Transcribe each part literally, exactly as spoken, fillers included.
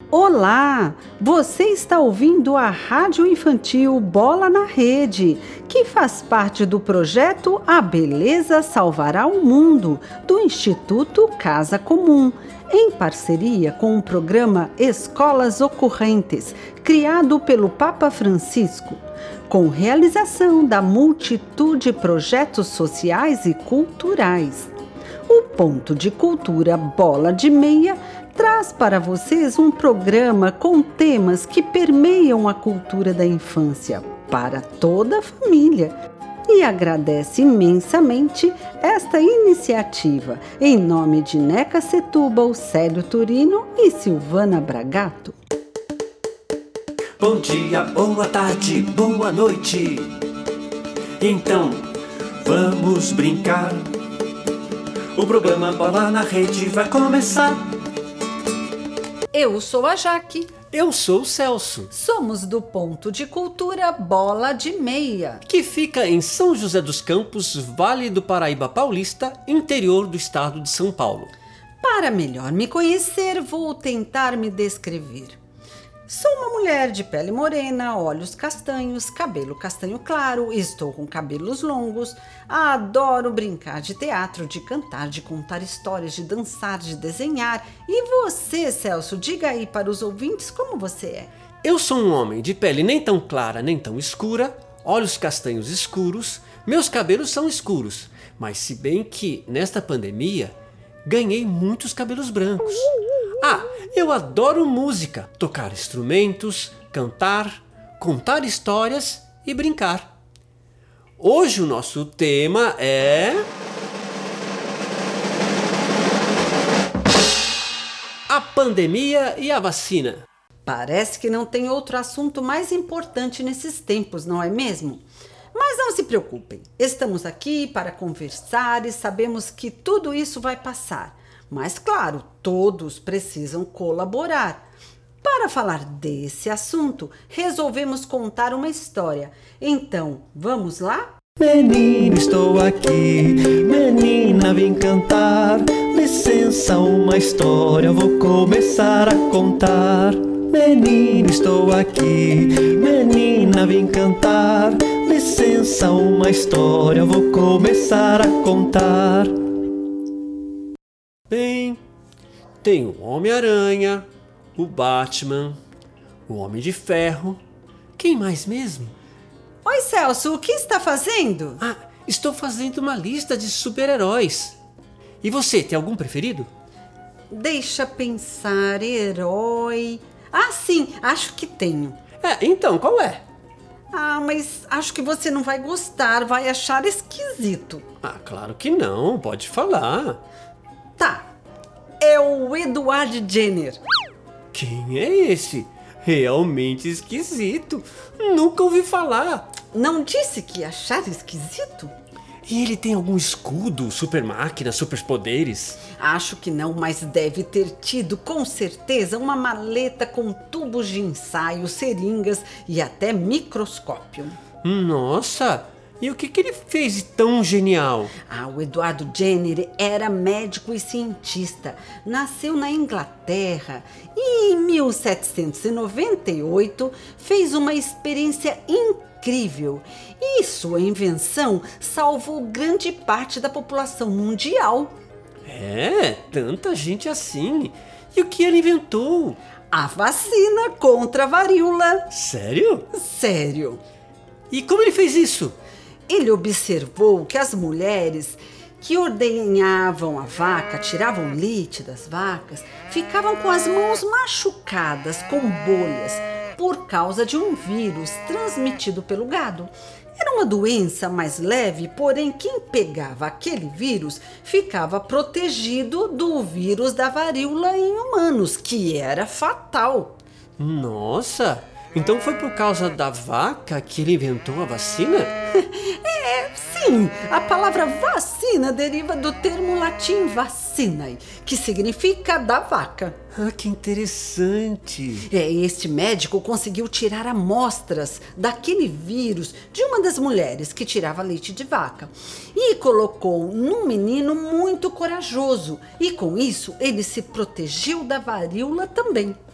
Olá! Você está ouvindo a Rádio Infantil Bola na Rede, que faz parte do projeto A Beleza Salvará o Mundo, do Instituto Casa Comum, em parceria com o programa Escolas Ocorrentes, criado pelo Papa Francisco, com realização da multitude de projetos sociais e culturais. O Ponto de Cultura Bola de Meia traz para vocês um programa com temas que permeiam a cultura da infância para toda a família e agradece imensamente esta iniciativa em nome de Neca Setúbal, Célio Turino e Silvana Bragato. Bom dia, boa tarde, boa noite. Então, vamos brincar. O programa Bola na Rede vai começar. Eu sou a Jaque. Eu sou o Celso. Somos do Ponto de Cultura Bola de Meia, que fica em São José dos Campos, Vale do Paraíba Paulista, interior do estado de São Paulo. Para melhor me conhecer, vou tentar me descrever. Sou uma mulher de pele morena, olhos castanhos, cabelo castanho claro, estou com cabelos longos, adoro brincar de teatro, de cantar, de contar histórias, de dançar, de desenhar. E você, Celso, diga aí para os ouvintes como você é. Eu sou um homem de pele nem tão clara nem tão escura, olhos castanhos escuros, meus cabelos são escuros, mas se bem que nesta pandemia ganhei muitos cabelos brancos. Ah, eu adoro música, tocar instrumentos, cantar, contar histórias e brincar. Hoje o nosso tema é... a pandemia e a vacina. Parece que não tem outro assunto mais importante nesses tempos, não é mesmo? Mas não se preocupem, estamos aqui para conversar e sabemos que tudo isso vai passar. Mas claro, todos precisam colaborar. Para falar desse assunto, resolvemos contar uma história. Então, vamos lá? Menino, estou aqui, menina, vem cantar. Licença, uma história, vou começar a contar. Menino, estou aqui, menina, vem cantar. Licença, uma história, vou começar a contar. Bem, tem o Homem-Aranha, o Batman, o Homem de Ferro. Quem mais mesmo? Oi, Celso, o que está fazendo? Ah, estou fazendo uma lista de super-heróis. E você, tem algum preferido? Deixa pensar, herói... Ah, sim, acho que tenho. É, então, qual é? Ah, mas acho que você não vai gostar, vai achar esquisito. Ah, claro que não, pode falar. Tá, é o Edward Jenner. Quem é esse? Realmente esquisito. Nunca ouvi falar. Não disse que ia achar esquisito? E ele tem algum escudo, super máquina, superpoderes? Acho que não, mas deve ter tido com certeza uma maleta com tubos de ensaio, seringas e até microscópio. Nossa! E o que, que ele fez de tão genial? Ah, o Edward Jenner era médico e cientista. Nasceu na Inglaterra e em mil setecentos e noventa e oito fez uma experiência incrível. E sua invenção salvou grande parte da população mundial. É, tanta gente assim. E o que ele inventou? A vacina contra a varíola. Sério? Sério. E como ele fez isso? Ele observou que as mulheres que ordenhavam a vaca, tiravam leite das vacas, ficavam com as mãos machucadas com bolhas por causa de um vírus transmitido pelo gado. Era uma doença mais leve, porém quem pegava aquele vírus ficava protegido do vírus da varíola em humanos, que era fatal. Nossa! Então foi por causa da vaca que ele inventou a vacina? É, sim. A palavra vacina deriva do termo latim vacinae, que significa da vaca. Ah, que interessante. É, este médico conseguiu tirar amostras daquele vírus de uma das mulheres que tirava leite de vaca e colocou num menino muito corajoso. E com isso ele se protegeu da varíola também.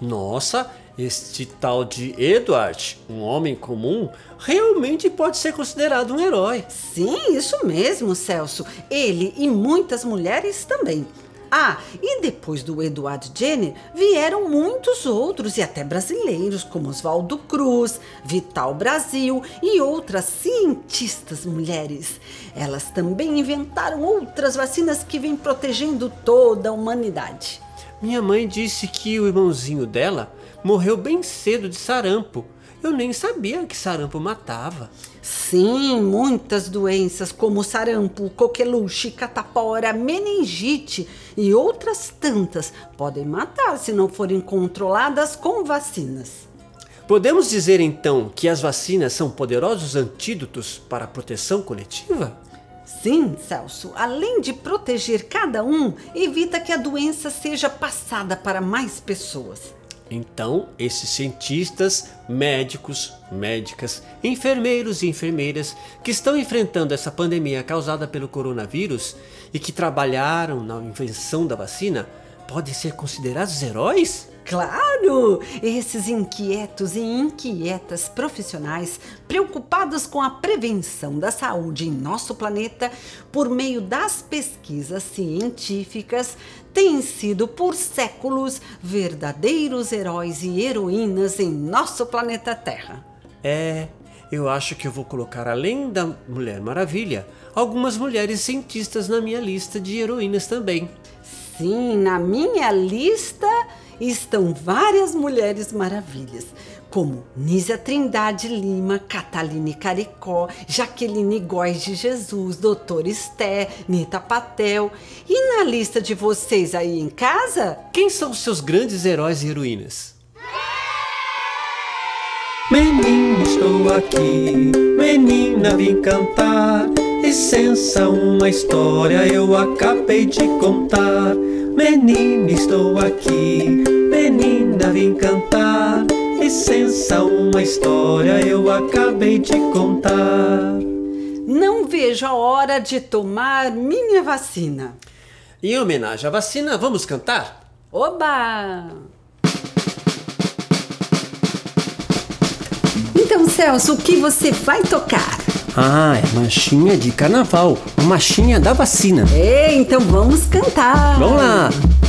Nossa, este tal de Edward, um homem comum, realmente pode ser considerado um herói. Sim, isso mesmo, Celso. Ele e muitas mulheres também. Ah, e depois do Edward Jenner, vieram muitos outros e até brasileiros, como Oswaldo Cruz, Vital Brasil e outras cientistas mulheres. Elas também inventaram outras vacinas que vêm protegendo toda a humanidade. Minha mãe disse que o irmãozinho dela morreu bem cedo de sarampo. Eu nem sabia que sarampo matava. Sim, muitas doenças como sarampo, coqueluche, catapora, meningite e outras tantas podem matar se não forem controladas com vacinas. Podemos dizer então que as vacinas são poderosos antídotos para a proteção coletiva? Sim, Celso, além de proteger cada um, evita que a doença seja passada para mais pessoas. Então, esses cientistas, médicos, médicas, enfermeiros e enfermeiras que estão enfrentando essa pandemia causada pelo coronavírus e que trabalharam na invenção da vacina, podem ser considerados heróis? Claro! Esses inquietos e inquietas profissionais preocupados com a prevenção da saúde em nosso planeta por meio das pesquisas científicas têm sido por séculos verdadeiros heróis e heroínas em nosso planeta Terra. É, eu acho que eu vou colocar, além da Mulher Maravilha, algumas mulheres cientistas na minha lista de heroínas também. Sim, na minha lista estão várias mulheres maravilhas, como Nízia Trindade Lima, Cataline Caricó, Jaqueline Góes de Jesus, doutora Esté, Nita Patel. E na lista de vocês aí em casa? Quem são os seus grandes heróis e heroínas? Menino, estou aqui, menina, vim cantar. Licença, uma história eu acabei de contar. Menina, estou aqui, menina, vim cantar. Licença, uma história eu acabei de contar. Não vejo a hora de tomar minha vacina. Em homenagem à vacina, vamos cantar? Oba! Então, Celso, o que você vai tocar? Ah, é marchinha de carnaval, a marchinha da vacina. É, então vamos cantar. Vamos lá!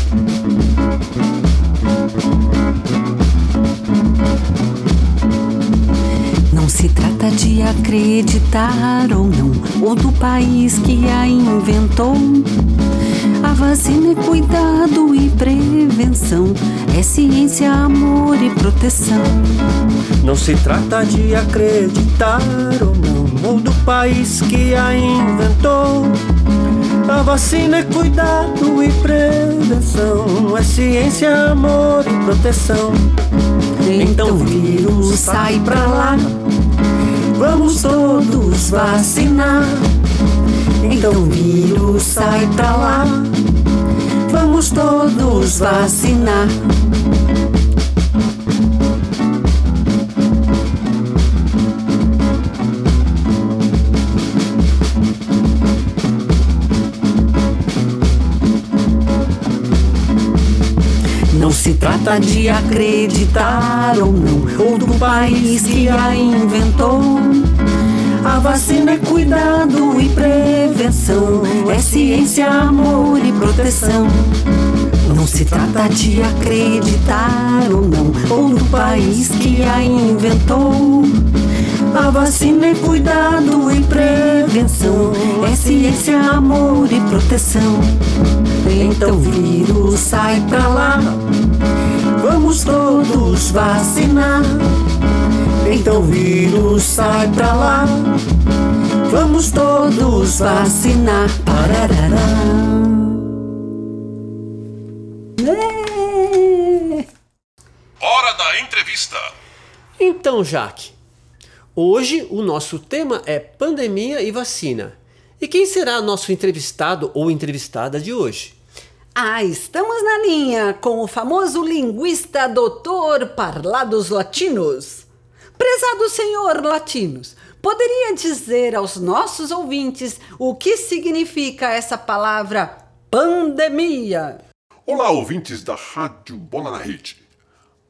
Não se trata de acreditar ou não, ou do país que a inventou. A vacina é cuidado e prevenção, é ciência, amor e proteção. Não se trata de acreditar ou não, ou do país que a inventou. A vacina é cuidado e prevenção, é ciência, amor e proteção. Então vírus, sai pra lá, vamos todos vacinar. então vírus, sai pra lá, vamos todos vacinar. Não se trata de acreditar ou não, ou do país que a inventou. A vacina é cuidado e prevenção, é ciência, amor e proteção. Não se trata de acreditar ou não, ou do país que a inventou. A vacina é cuidado e prevenção, é ciência, amor e proteção. Então vírus, sai pra lá, vamos todos vacinar. então vírus, sai pra lá, vamos todos vacinar. Pararará. É. Hora da entrevista. Então, Jaque, hoje o nosso tema é pandemia e vacina. E quem será nosso entrevistado ou entrevistada de hoje? Ah, estamos na linha com o famoso linguista doutor Parlados Latinos. Prezado senhor Latinos, poderia dizer aos nossos ouvintes o que significa essa palavra pandemia? Olá, ouvintes da Rádio Bola na Rede.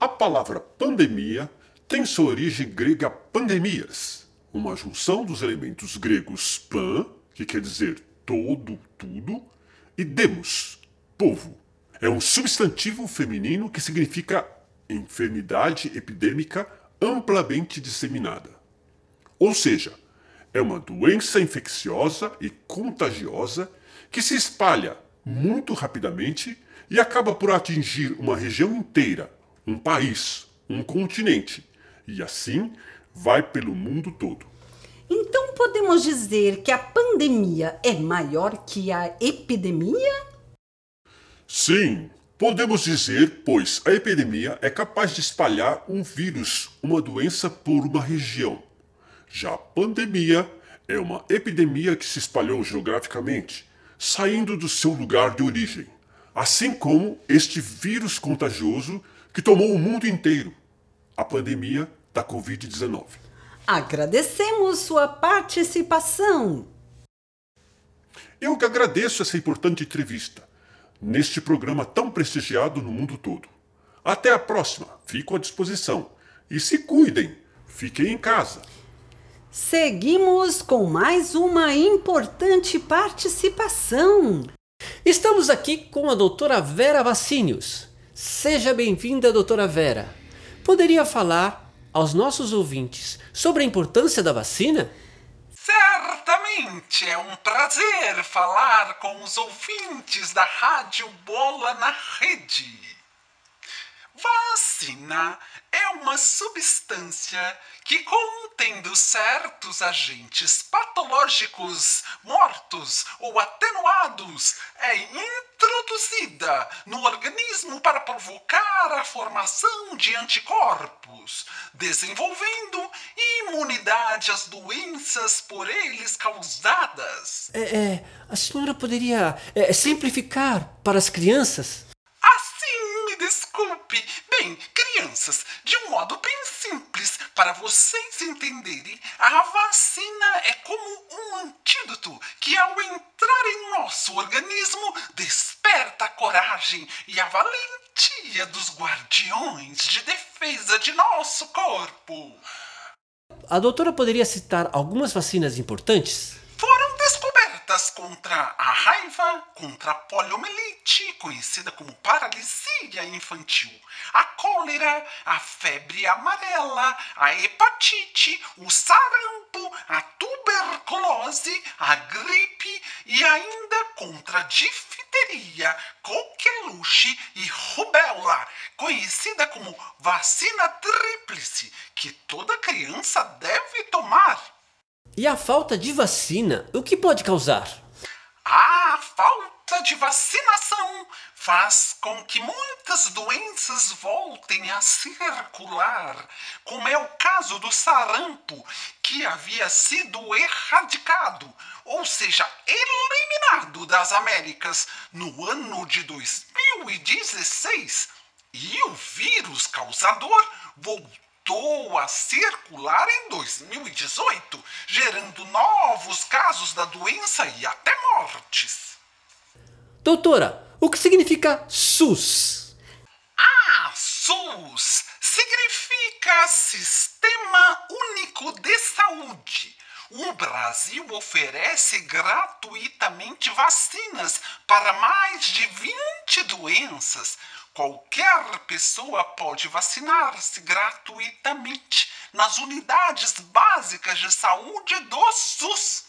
A palavra pandemia tem sua origem grega pandemias, uma junção dos elementos gregos pan, que quer dizer todo, tudo, e demos, povo. É um substantivo feminino que significa enfermidade epidêmica amplamente disseminada. Ou seja, é uma doença infecciosa e contagiosa que se espalha muito rapidamente e acaba por atingir uma região inteira, um país, um continente, e assim vai pelo mundo todo. Então podemos dizer que a pandemia é maior que a epidemia? Sim, podemos dizer, pois a epidemia é capaz de espalhar um vírus, uma doença por uma região. Já a pandemia é uma epidemia que se espalhou geograficamente, saindo do seu lugar de origem, assim como este vírus contagioso que tomou o mundo inteiro, a pandemia da covid dezenove. Agradecemos sua participação. Eu que agradeço essa importante entrevista, neste programa tão prestigiado no mundo todo. Até a próxima, fico à disposição. E se cuidem, fiquem em casa. Seguimos com mais uma importante participação. Estamos aqui com a doutora Vera Vassinios. Seja bem-vinda, doutora Vera. Poderia falar aos nossos ouvintes sobre a importância da vacina? Certamente é um prazer falar com os ouvintes da Rádio Bola na Rede. Vacina é uma substância que, contendo certos agentes patológicos mortos ou atenuados, é introduzida no organismo para provocar a formação de anticorpos, desenvolvendo imunidade às doenças por eles causadas. É, é, a senhora poderia é, simplificar para as crianças? Assim, me desculpe. Bem, crianças, de um modo bem simples, para vocês entenderem, a vacina é como um antídoto que, ao entrar em nosso organismo, desperta a coragem e a valentia dos guardiões de defesa de nosso corpo. A doutora poderia citar algumas vacinas importantes? Foram descobertas contra a raiva, contra a poliomielite, conhecida como paralisia infantil, a cólera, a febre amarela, a hepatite, o sarampo, a tuberculose, a gripe e ainda contra a difteria, coqueluche e rubéola, conhecida como vacina tríplice, que toda criança deve tomar. E a falta de vacina, o que pode causar? A falta de vacinação faz com que muitas doenças voltem a circular, como é o caso do sarampo, que havia sido erradicado, ou seja, eliminado das Américas no ano de dois mil e dezesseis, e o vírus causador voltou voltou a circular em dois mil e dezoito, gerando novos casos da doença e até mortes. Doutora, o que significa SUS? Ah, SUS significa Sistema Único de Saúde. O Brasil oferece gratuitamente vacinas para mais de vinte doenças. Qualquer pessoa pode vacinar-se gratuitamente nas unidades básicas de saúde do SUS.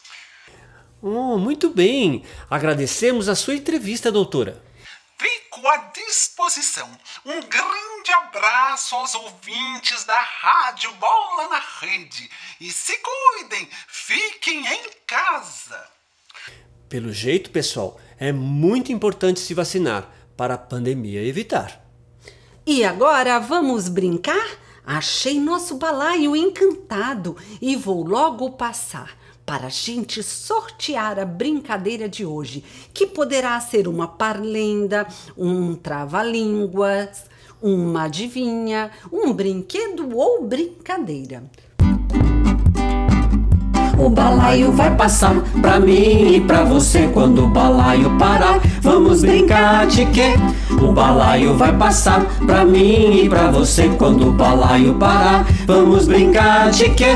Oh, muito bem. Agradecemos a sua entrevista, doutora. Fico à disposição. Um grande abraço aos ouvintes da Rádio Bola na Rede. E se cuidem, fiquem em casa. Pelo jeito, pessoal, é muito importante se vacinar para a pandemia evitar. E agora vamos brincar? Achei nosso balaio encantado e vou logo passar para a gente sortear a brincadeira de hoje, que poderá ser uma parlenda, um trava-línguas, uma adivinha, um brinquedo ou brincadeira. O balaio vai passar pra mim e pra você. Quando o balaio parar, vamos brincar de quê? O balaio vai passar pra mim e pra você. Quando o balaio parar, vamos brincar de quê?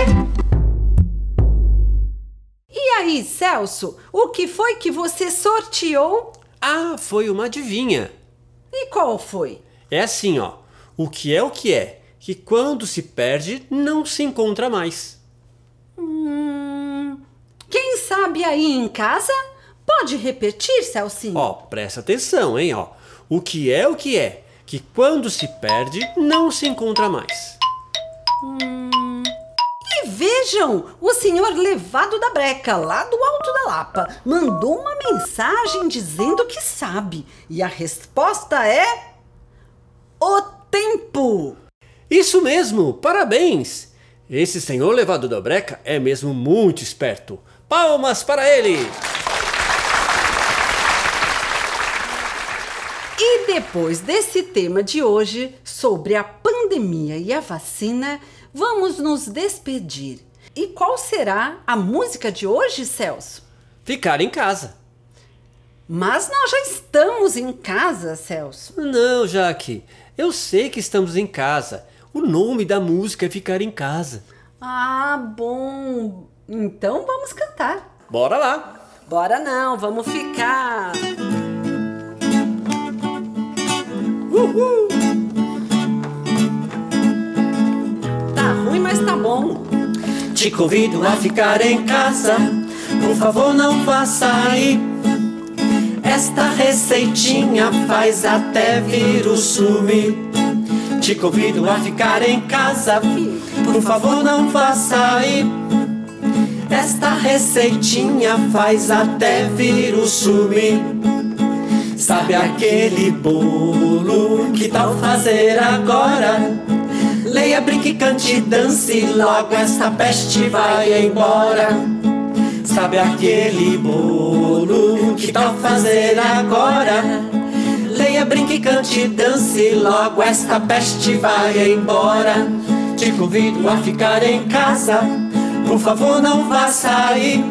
E aí, Celso, o que foi que você sorteou? Ah, foi uma adivinha. E qual foi? É assim, ó. O que é o que é, que quando se perde, não se encontra mais. Hum, quem sabe aí em casa? Pode repetir, Celcinho? Ó, presta atenção, hein, ó. O que é o que é, que quando se perde, não se encontra mais. Hum, e vejam, o senhor Levado da Breca, lá do Alto da Lapa, mandou uma mensagem dizendo que sabe. E a resposta é... o tempo! Isso mesmo, parabéns! Esse senhor Levado da Breca é mesmo muito esperto. Palmas para ele! E depois desse tema de hoje, sobre a pandemia e a vacina, vamos nos despedir. E qual será a música de hoje, Celso? Ficar em casa. Mas nós já estamos em casa, Celso. Não, Jaque, eu sei que estamos em casa. O nome da música é Ficar em Casa. Ah, bom. Então vamos cantar. Bora lá. Bora não, vamos ficar. Uhul. Tá ruim, mas tá bom. Te convido a ficar em casa. Por favor, não vá sair. Esta receitinha faz até vírus sumir. Te convido a ficar em casa. Por favor, não vá sair. Esta receitinha faz até vírus sumir. Sabe aquele bolo? Que tal fazer agora? Leia, brinque, cante, dance, logo esta peste vai embora. Sabe aquele bolo? Que tal fazer agora? Leia, brinque, cante, dance, logo esta peste vai embora. Te convido a ficar em casa, por favor não vá sair.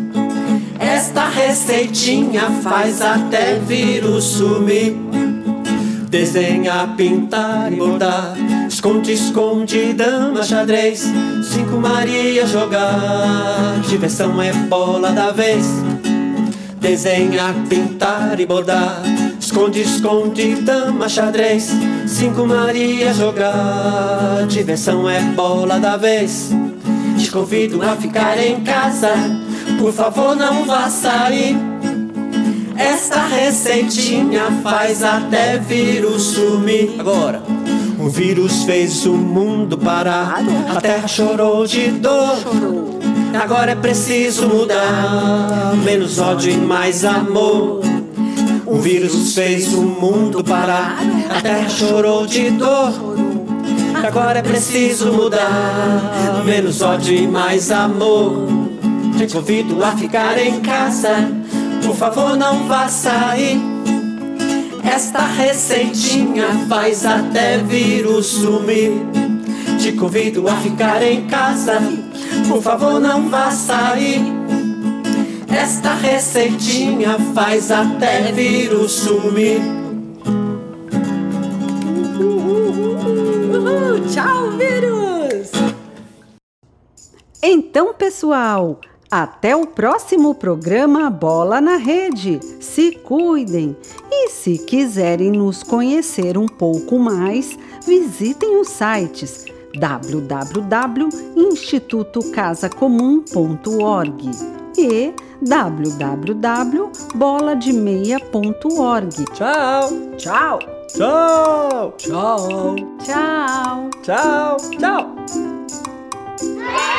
Esta receitinha faz até vírus sumir. Desenhar, pintar e bordar, esconde, esconde, dama, xadrez, cinco Maria jogar, diversão é bola da vez. Desenhar, pintar e bordar, esconde, esconde, dama, xadrez, cinco Maria jogar, diversão é bola da vez. Te convido a ficar em casa, por favor não vá sair. Esta receitinha faz até vírus sumir. Agora, o vírus fez o mundo parar, a terra chorou de dor. Agora é preciso mudar, menos ódio e mais amor. O vírus fez o mundo parar, a terra chorou de dor. Agora é preciso mudar, menos ódio e mais amor. Te convido a ficar em casa, por favor não vá sair. Esta receitinha faz até vírus sumir. Te convido a ficar em casa, por favor não vá sair. Esta receitinha faz até vírus sumir. Uhul, tchau, vírus! Então, pessoal, até o próximo programa Bola na Rede. Se cuidem! E se quiserem nos conhecer um pouco mais, visitem os sites w w w ponto instituto casa comum ponto org e w w w ponto bola de meia ponto org. Tchau! Tchau! Tchau! Tchau! Tchau! Tchau! Tchau!